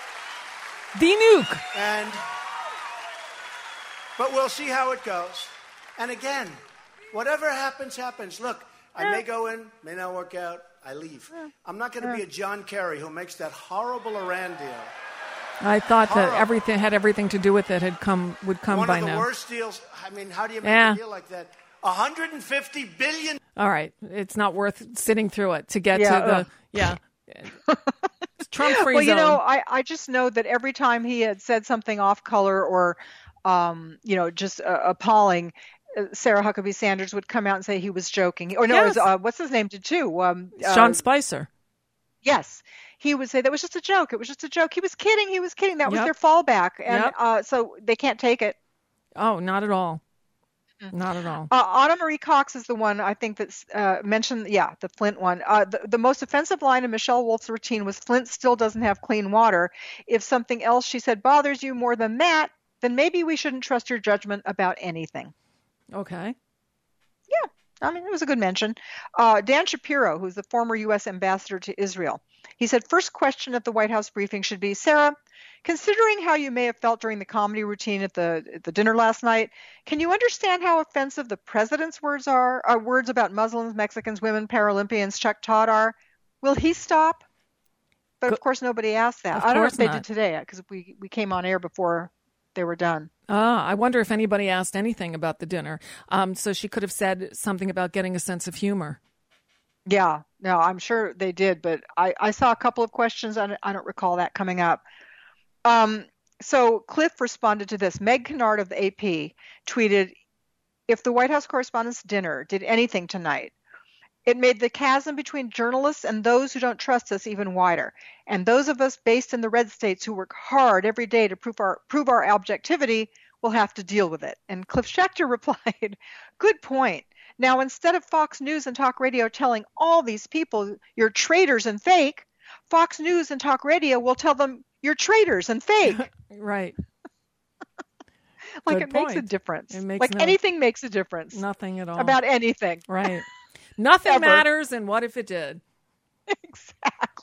But we'll see how it goes. And again, whatever happens, happens. Look, I may go in, may not work out. I leave. I'm not going to be a John Kerry who makes that horrible Iran deal. I thought that everything had everything to do with it would come by now. One of the worst deals. I mean, how do you make a deal like that? $150 billion. All right, it's not worth sitting through it to get to the It's Trump-free zone. Well, I just know that every time he had said something off color or just appalling, Sarah Huckabee Sanders would come out and say he was joking. Or no, yes. It was, what's his name did too? Sean Spicer. Yes. He would say that was just a joke. It was just a joke. He was kidding. That was their fallback. And so they can't take it. Oh, not at all. Not at all. Anna Marie Cox is the one I think that's mentioned. Yeah, the Flint one. The most offensive line in Michelle Wolf's routine was Flint still doesn't have clean water. If something else she said bothers you more than that, then maybe we shouldn't trust your judgment about anything. Okay. Yeah. I mean, it was a good mention. Dan Shapiro, who's the former U.S. ambassador to Israel, he said, first question at the White House briefing should be, Sarah, considering how you may have felt during the comedy routine at the dinner last night, can you understand how offensive the president's words are? Words about Muslims, Mexicans, women, Paralympians, Chuck Todd are? Will he stop? But of course, nobody asked that. I don't know if they did today because we came on air before they were done. I wonder if anybody asked anything about the dinner. So she could have said something about getting a sense of humor. Yeah, no, I'm sure they did, but I saw a couple of questions. I don't recall that coming up. So Cliff responded to this. Meg Kennard of the AP tweeted, if the White House Correspondents' Dinner did anything tonight, it made the chasm between journalists and those who don't trust us even wider. And those of us based in the red states who work hard every day to prove our objectivity will have to deal with it. And Cliff Schechter replied, good point. Now, instead of Fox News and Talk Radio telling all these people you're traitors and fake, Fox News and Talk Radio will tell them you're traitors and fake. Right. Like it makes a difference. Anything makes a difference. Nothing at all. About anything. Right. Nothing matters, and what if it did? Exactly.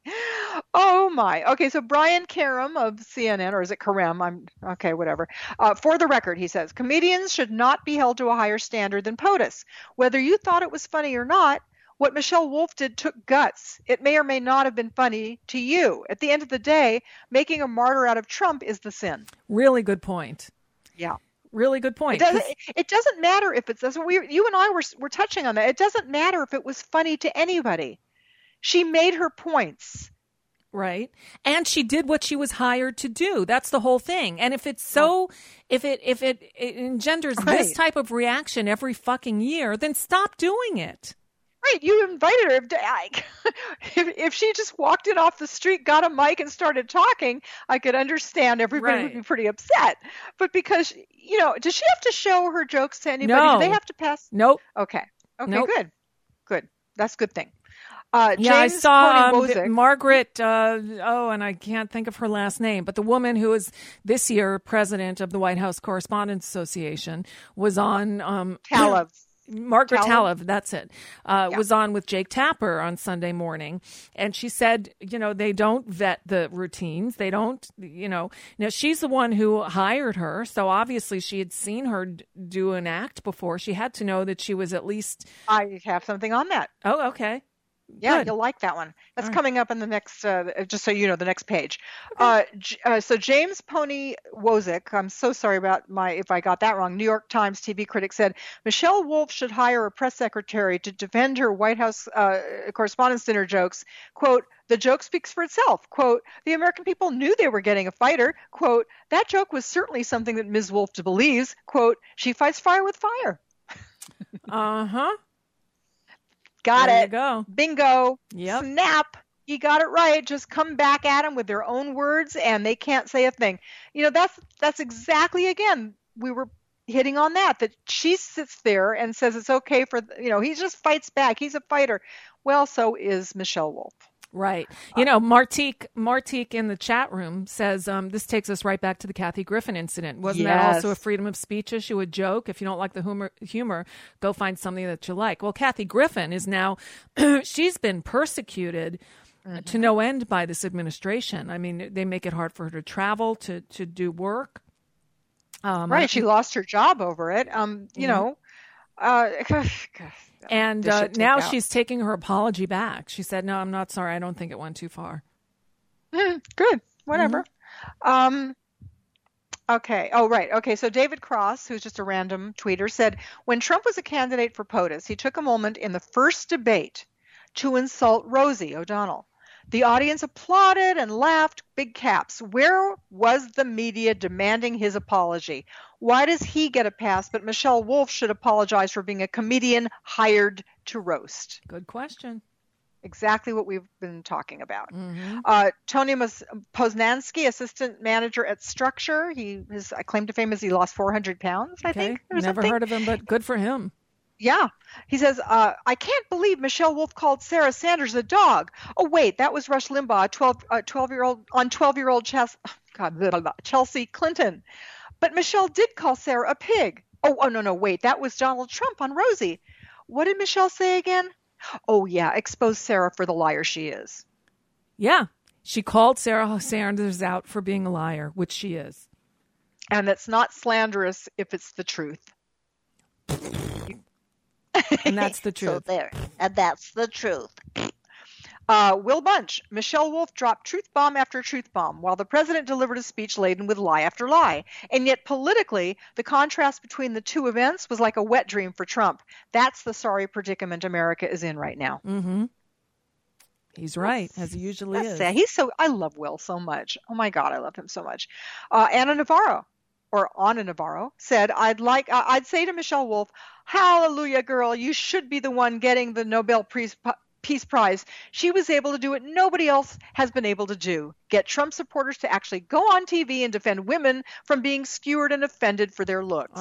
Oh my. Okay, so Brian Karem of CNN, or is it Karem? Okay, whatever. For the record, he says, comedians should not be held to a higher standard than POTUS. Whether you thought it was funny or not, what Michelle Wolf did took guts. It may or may not have been funny to you. At the end of the day, making a martyr out of Trump is the sin. Really good point. Yeah. Really good point. It doesn't matter if it's this. You and I were touching on that. It doesn't matter if it was funny to anybody. She made her points. Right. And she did what she was hired to do. That's the whole thing. And if it's so, if it engenders this type of reaction every fucking year, then stop doing it. Right. You invited her. If she just walked in off the street, got a mic and started talking, I could understand everybody would be pretty upset. But because, does she have to show her jokes to anybody? No. Do they have to pass? Nope. Okay. Nope. Good. That's a good thing. I saw Margaret, and I can't think of her last name, but the woman who is this year president of the White House Correspondents Association was on Taleb. Margaret Taleb, that's it, was on with Jake Tapper on Sunday morning. And she said, they don't vet the routines. They don't, now she's the one who hired her. So obviously she had seen her do an act before. She had to know that she was at least. I have something on that. Oh, okay. Yeah, Good. You'll like that one. That's coming up in the next, just so you know, the next page. Okay. So James Pony Wozik, I'm so sorry about if I got that wrong. New York Times TV critic said, Michelle Wolf should hire a press secretary to defend her White House Correspondents' Dinner jokes. Quote, the joke speaks for itself. Quote, the American people knew they were getting a fighter. Quote, that joke was certainly something that Ms. Wolf believes. Quote, she fights fire with fire. Uh-huh. Got there it. You go. Bingo. Yep. Snap. You got it right. Just come back at them with their own words and they can't say a thing. That's exactly, again, we were hitting on that she sits there and says it's okay for, he just fights back. He's a fighter. Well, so is Michelle Wolf. Right. Martique in the chat room says, this takes us right back to the Kathy Griffin incident. Wasn't that also a freedom of speech issue, a joke? If you don't like the humor, go find something that you like. Well, Kathy Griffin is now, she's been persecuted to no end by this administration. I mean, they make it hard for her to travel, to do work. Right. She lost her job over it. And now she's taking her apology back. She said, no, I'm not sorry. I don't think it went too far. Good. Whatever. Okay. Oh, right. Okay. So David Cross, who's just a random tweeter, said, when Trump was a candidate for POTUS, he took a moment in the first debate to insult Rosie O'Donnell. The audience applauded and laughed, big caps. Where was the media demanding his apology? Why does he get a pass, but Michelle Wolf should apologize for being a comedian hired to roast? Good question. Exactly what we've been talking about. Tony Poznansky, assistant manager at Structure. His claim to fame is he lost 400 pounds, I think. Never heard of him, but good for him. Yeah. He says, I can't believe Michelle Wolf called Sarah Sanders a dog. Oh, wait, that was Rush Limbaugh, 12-year-old Chelsea Clinton. But Michelle did call Sarah a pig. Oh, no, wait, that was Donald Trump on Rosie. What did Michelle say again? Oh, yeah, expose Sarah for the liar she is. Yeah, she called Sarah Sanders out for being a liar, which she is. And that's not slanderous if it's the truth. And that's the truth. So there. And that's the truth. Will Bunch. Michelle Wolf dropped truth bomb after truth bomb while the president delivered a speech laden with lie after lie. And yet politically, the contrast between the two events was like a wet dream for Trump. That's the sorry predicament America is in right now. Mm-hmm. He's right, as he usually is. Sad. I love Will so much. Oh my God, I love him so much. Anna Navarro said, I'd say to Michelle Wolf, hallelujah, girl, you should be the one getting the Nobel Peace Prize. She was able to do what nobody else has been able to do. Get Trump supporters to actually go on TV and defend women from being skewered and offended for their looks.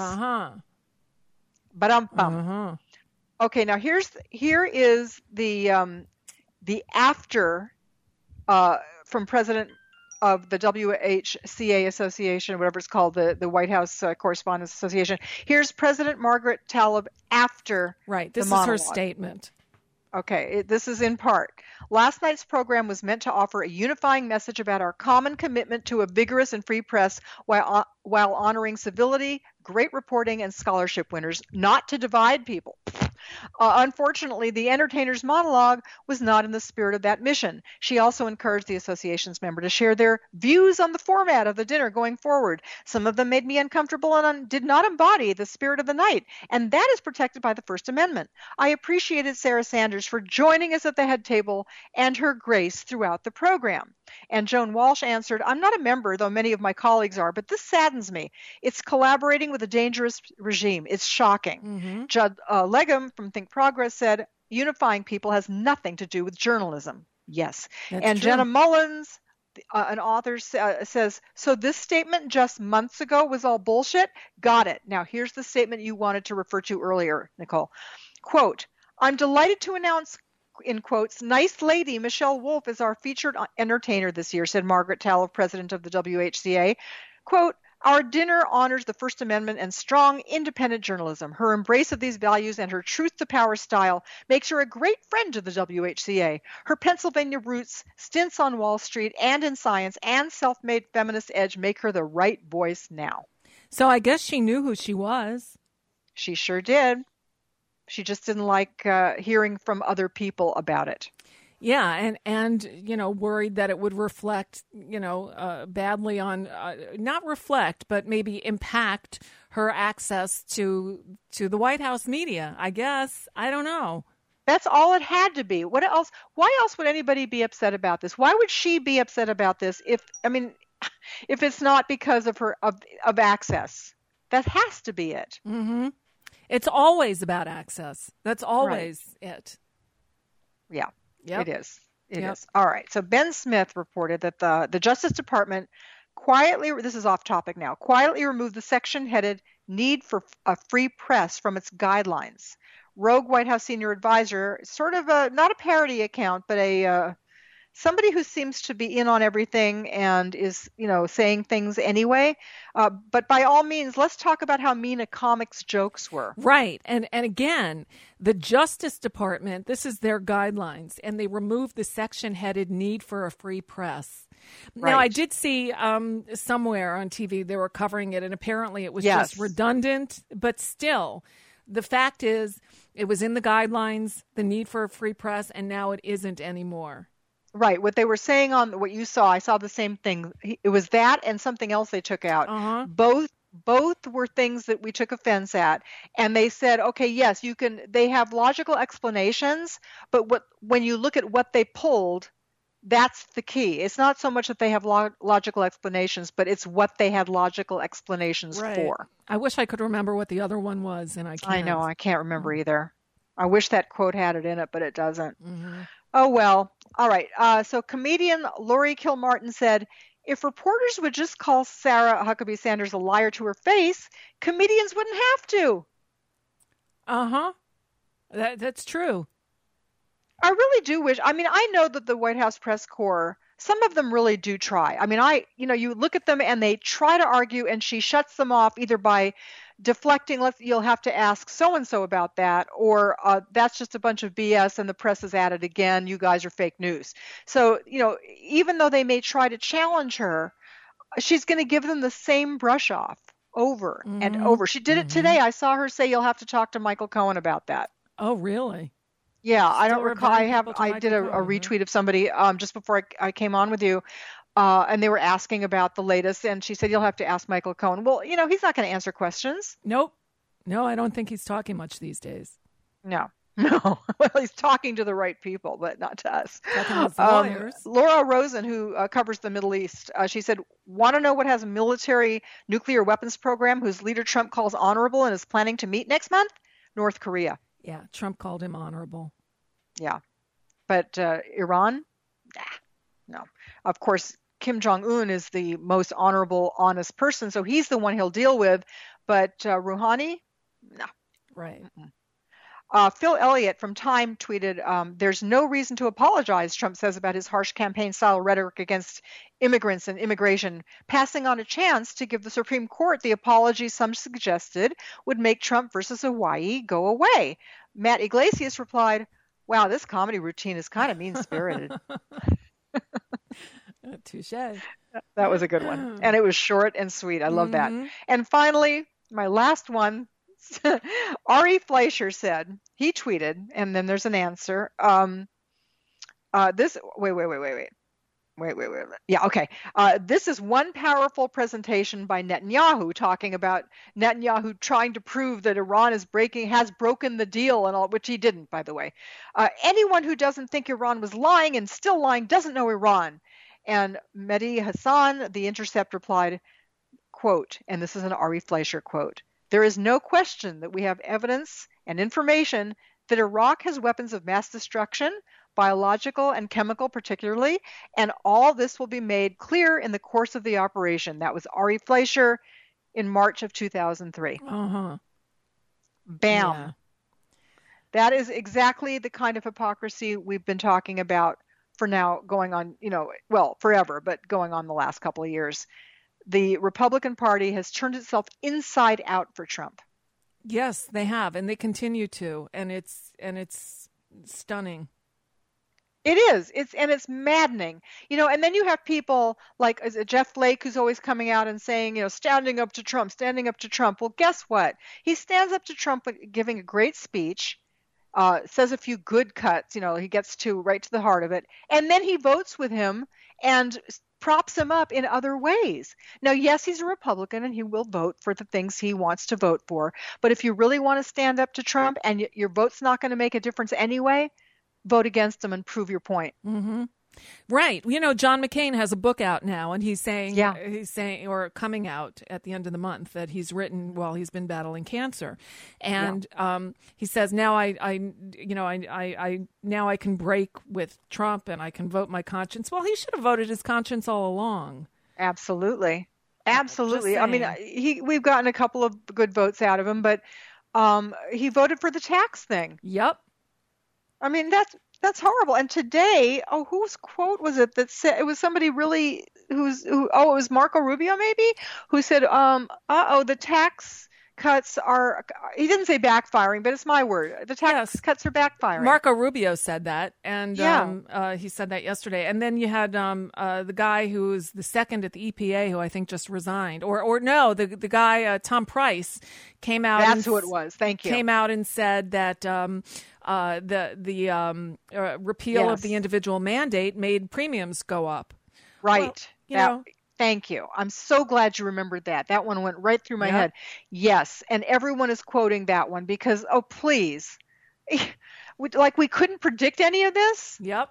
Okay, now here is the after from President of the WHCA Association, whatever it's called, the White House Correspondents Association. Here's President Margaret Taleb after Right, this the monologue. is her statement. Okay, this is in part. Last night's program was meant to offer a unifying message about our common commitment to a vigorous and free press while honoring civility, great reporting, and scholarship winners, not to divide people. Unfortunately, the entertainer's monologue was not in the spirit of that mission. She also encouraged the association's member to share their views on the format of the dinner going forward. Some of them made me uncomfortable and did not embody the spirit of the night, and that is protected by the First Amendment. I appreciated Sarah Sanders for joining us at the head table and her grace throughout the program. And Joan Walsh answered, I'm not a member, though many of my colleagues are, but this saddens me. It's collaborating with a dangerous regime. It's shocking. Judd Legum from Think Progress said, unifying people has nothing to do with journalism. Yes. That's and true. Jenna Mullins, an author, says, so this statement just months ago was all bullshit? Got it. Now here's the statement you wanted to refer to earlier, Nicole. Quote, I'm delighted to announce, in quotes, nice lady Michelle Wolf is our featured entertainer this year, said Margaret Tallow, president of the WHCA. Quote, our dinner honors the First Amendment and strong, independent journalism. Her embrace of these values and her truth-to-power style makes her a great friend to the WHCA. Her Pennsylvania roots, stints on Wall Street and in science, and self-made feminist edge make her the right voice now. So I guess she knew who she was. She sure did. She just didn't like hearing from other people about it. Yeah, and you know, worried that it would reflect, badly on, not reflect, but maybe impact her access to the White House media, I guess. I don't know. That's all it had to be. What else? Why else would anybody be upset about this? Why would she be upset about this if it's not because of her of access? That has to be it. Mm-hmm. It's always about access. That's always it. Yeah. Yep. It is. It is. All right. So Ben Smith reported that the Justice Department quietly, this is off topic now, quietly removed the section headed Need for a Free Press from its guidelines. Rogue White House senior advisor, sort of not a parody account, but somebody who seems to be in on everything and is, saying things anyway. But by all means, let's talk about how mean a comic's jokes were. Right. And again, the Justice Department, this is their guidelines, and they removed the section headed Need for a Free Press. Right. Now, I did see somewhere on TV they were covering it, and apparently it was just redundant, but still, the fact is it was in the guidelines, the Need for a Free Press, and now it isn't anymore. Right. What they were saying on what you saw, I saw the same thing. It was that and something else they took out. Uh-huh. Both were things that we took offense at. And they said, okay, yes, they have logical explanations, but when you look at what they pulled, that's the key. It's not so much that they have logical explanations, but it's what they had logical explanations for. I wish I could remember what the other one was, and I can't. I know. I can't remember either. I wish that quote had it in it, but it doesn't. Mm-hmm. Oh, well. All right. So comedian Laurie Kilmartin said, if reporters would just call Sarah Huckabee Sanders a liar to her face, comedians wouldn't have to. Uh-huh. That's true. I really do wish. I know that the White House press corps, some of them really do try. You look at them and they try to argue, and she shuts them off either by deflecting, you'll have to ask so-and-so about that, or that's just a bunch of BS and the press is at it again, you guys are fake news. So, even though they may try to challenge her, she's going to give them the same brush off over and over. She did it today. I saw her say, you'll have to talk to Michael Cohen about that. Oh, really? Yeah, I don't recall. I did a retweet of somebody just before I came on with you. And they were asking about the latest, and she said, you'll have to ask Michael Cohen. Well, he's not going to answer questions. Nope. No, I don't think he's talking much these days. No. Well, he's talking to the right people, but not to us. Talking with lawyers. Laura Rosen, who covers the Middle East, she said, want to know what has a military nuclear weapons program whose leader Trump calls honorable and is planning to meet next month? North Korea. Yeah, Trump called him honorable. Yeah. But Iran? No. Of course, Kim Jong-un is the most honorable, honest person, so he's the one he'll deal with. But Rouhani? No. Right. Phil Elliott from Time tweeted, there's no reason to apologize, Trump says, about his harsh campaign-style rhetoric against immigrants and immigration, passing on a chance to give the Supreme Court the apology some suggested would make Trump versus Hawaii go away. Matt Iglesias replied, Wow, this comedy routine is kind of mean-spirited. Touche. That was a good one. And it was short and sweet. I love that. And finally, my last one, Ari Fleischer said, he tweeted, and then there's an answer. Wait. Yeah, okay. This is one powerful presentation by Netanyahu talking about Netanyahu trying to prove that Iran has broken the deal and all, which he didn't, by the way. Anyone who doesn't think Iran was lying and still lying doesn't know Iran. And Mehdi Hassan, The Intercept, replied, quote, and this is an Ari Fleischer quote, "There is no question that we have evidence and information that Iraq has weapons of mass destruction, biological and chemical particularly, and all this will be made clear in the course of the operation." That was Ari Fleischer in March of 2003. Uh-huh. Bam. Yeah. That is exactly the kind of hypocrisy we've been talking about for now going on, forever, but going on the last couple of years. The Republican Party has turned itself inside out for Trump. Yes, they have, and they continue to, and it's stunning. It is. It's maddening. And then you have people like Jeff Flake, who's always coming out and saying, standing up to Trump. Well, guess what? He stands up to Trump giving a great speech, says a few good cuts, he gets right to the heart of it, and then he votes with him and props him up in other ways. Now, yes, he's a Republican and he will vote for the things he wants to vote for, but if you really want to stand up to Trump and your vote's not going to make a difference anyway, vote against him and prove your point. Mm-hmm. Right. John McCain has a book out now, and he's saying, or coming out at the end of the month, that he's written while he's been battling cancer. And he says, now now I can break with Trump and I can vote my conscience. Well, he should have voted his conscience all along. Absolutely. I mean, we've gotten a couple of good votes out of him, but he voted for the tax thing. Yep. I mean, that's horrible. And today, whose quote was it that said, it was somebody really it was Marco Rubio maybe, who said, the tax cuts are, he didn't say backfiring, but it's my word. The tax cuts are backfiring. Marco Rubio said that, and he said that yesterday. And then you had the guy who was the second at the EPA, who I think just resigned, the guy Tom Price came out. That's who it was. Thank you. Came out and said that the repeal of the individual mandate made premiums go up. Right. Well, thank you. I'm so glad you remembered that. That one went right through my head. Yes. And everyone is quoting that one because, please. We couldn't predict any of this? Yep.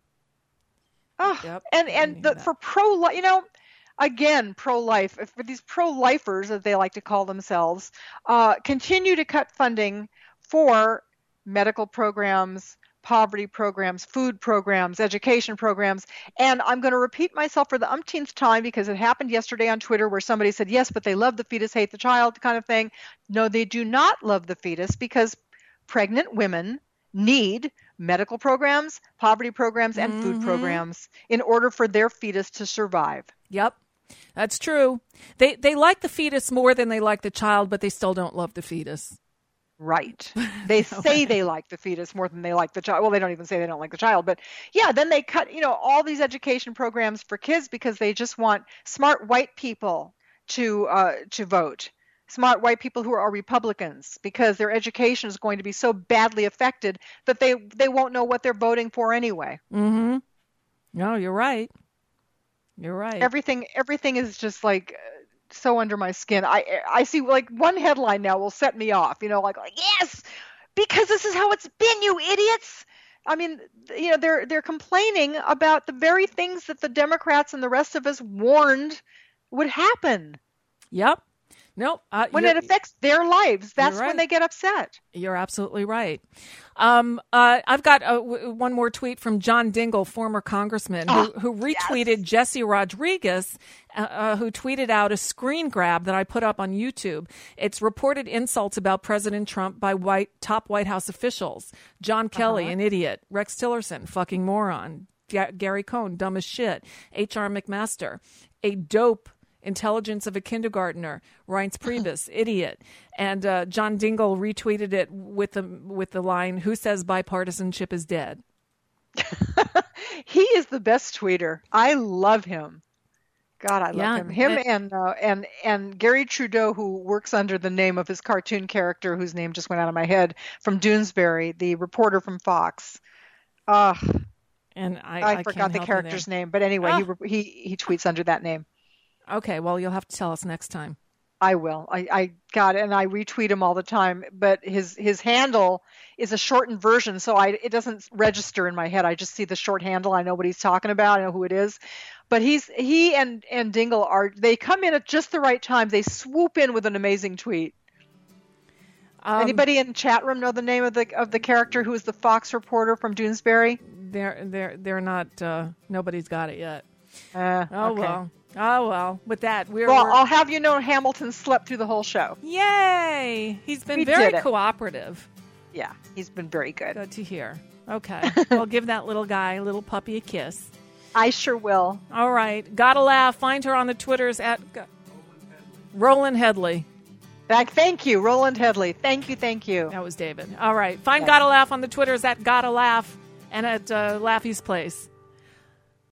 For pro-life, again, pro-life, for these pro-lifers, as they like to call themselves, continue to cut funding for medical programs, poverty programs, food programs, education programs. And I'm going to repeat myself for the umpteenth time because it happened yesterday on Twitter where somebody said, yes, but they love the fetus, hate the child kind of thing. No, they do not love the fetus because pregnant women need medical programs, poverty programs, and food programs in order for their fetus to survive. Yep, that's true. They like the fetus more than they like the child, but they still don't love the fetus. Right. They say they like the fetus more than they like the child. Well, they don't even say they don't like the child. But then they cut, all these education programs for kids because they just want smart white people to vote. Smart white people who are Republicans because their education is going to be so badly affected that they won't know what they're voting for anyway. Mm-hmm. No, you're right. You're right. Everything is just like so under my skin. I see one headline now will set me off, yes, because this is how it's been, you idiots. I mean, they're complaining about the very things that the Democrats and the rest of us warned would happen. Yep. Nope. When it affects their lives, that's right. When they get upset. You're absolutely right. I've got one more tweet from John Dingell, former congressman, who retweeted Jesse Rodriguez, who tweeted out a screen grab that I put up on YouTube. It's reported insults about President Trump by top White House officials. John Kelly, an idiot. Rex Tillerson, fucking moron. Gary Cohn, dumb as shit. H.R. McMaster, a dope Intelligence of a kindergartner. Reince Priebus, idiot. And John Dingell retweeted it with the line, "Who says bipartisanship is dead?" He is the best tweeter. I love him. God, I love him. Him and Gary Trudeau, who works under the name of his cartoon character, whose name just went out of my head, from Doonesbury, the reporter from Fox. And I forgot the character's name, but anyway, he tweets under that name. Okay, well, you'll have to tell us next time. I will. I got it, and I retweet him all the time. But his handle is a shortened version, so it doesn't register in my head. I just see the short handle. I know what he's talking about. I know who it is. But he and Dingell they come in at just the right time. They swoop in with an amazing tweet. Anybody in the chat room know the name of the character who is the Fox reporter from Doonesbury? They're not. Nobody's got it yet. Okay. Oh well. With that, I'll have you know Hamilton slept through the whole show. Yay! He's been very cooperative. Yeah, he's been very good. Good to hear. Okay, well, give that little puppy a kiss. I sure will. All right, Gotta Laugh. Find her on the Twitters at Roland Headley. Thank you, Roland Headley. Thank you. That was David. All right, find Gotta Laugh on the Twitters at Gotta Laugh and at Laffy's Place.